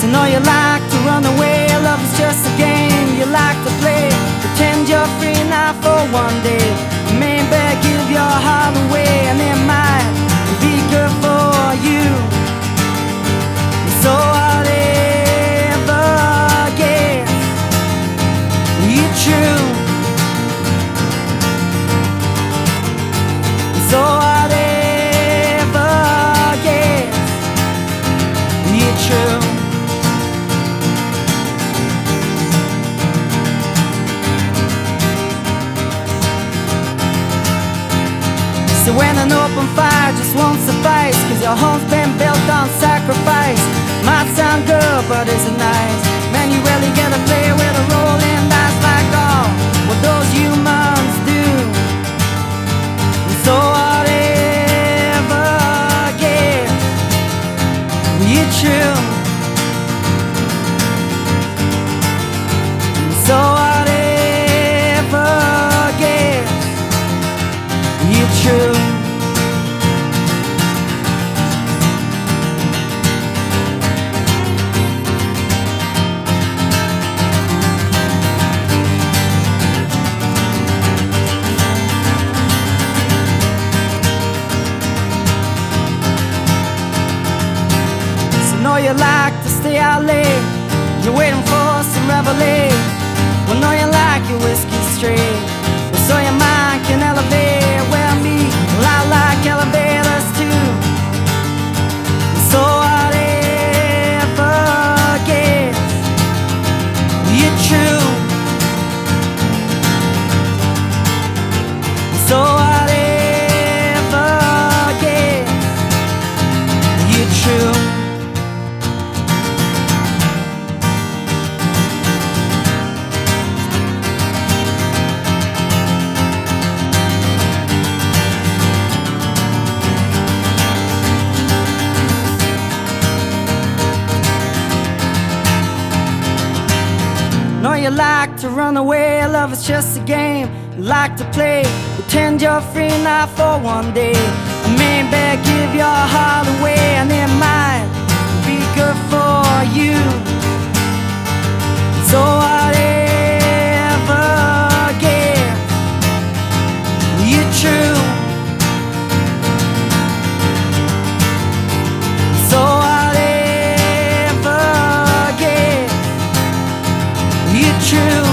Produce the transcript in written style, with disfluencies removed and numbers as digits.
know you like to run away, love is just a game you like to play. Pretend you're free now for one day, maybe give your heart away, and it might be good for you. So whatever gets you true. So whatever gets you true. So when an open fire just won't suffice, 'cause your home's been built on sacrifice. Might sound good, but is it nice? Man, you really get to play with a rolling dice like all what those humans do. And so whatever gets you true. And so whatever gets you true. You like to stay out late, you're waiting for some revelation. Well, know you like your whiskey straight, well, so your mind can elevate. Well, me, well, I like elevators too. So whatever gets you true. So whatever gets you true. Know you like to run away, love is just a game you like to play. Pretend you're free now for one day, and maybe give your heart away, and it might be good for you. So whatever gets you true. So whatever gets you true.